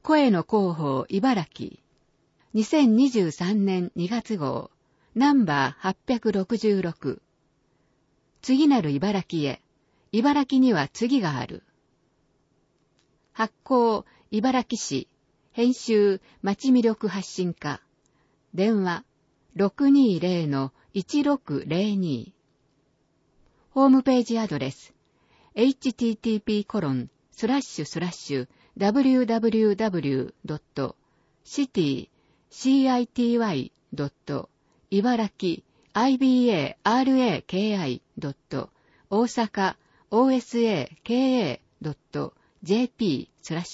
声の広報茨城。2023年2月号。ナンバー866。次なる茨城へ。茨城には次がある。発行、茨城市。編集、町魅力発信課。電話、620-1602。ホームページアドレス。http://www.city-ibaraki-osaka-osaka.jp/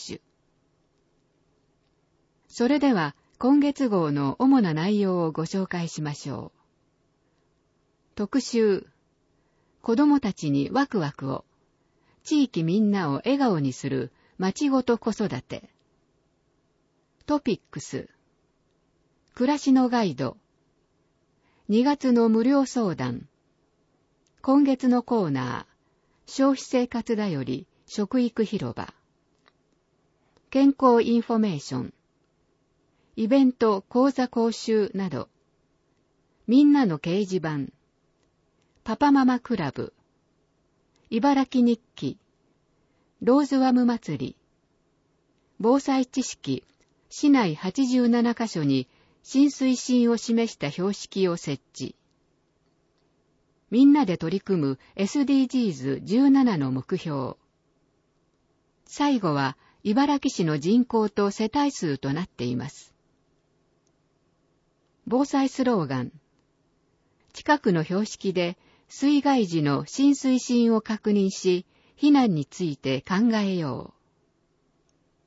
それでは今月号の主な内容をご紹介しましょう。特集、子どもたちにワクワクを、地域みんなを笑顔にする町ごと子育て。トピックス、暮らしのガイド、2月の無料相談、今月のコーナー、消費生活だより食育広場、健康インフォメーション、イベント講座講習など、みんなの掲示板、パパママクラブ、茨城日記、ローズワム祭り、防災知識、市内87カ所に浸水深を示した標識を設置。みんなで取り組む SDGs17 の目標。最後は茨城市の人口と世帯数となっています。防災スローガン。近くの標識で水害時の浸水深を確認し、避難について考えよう。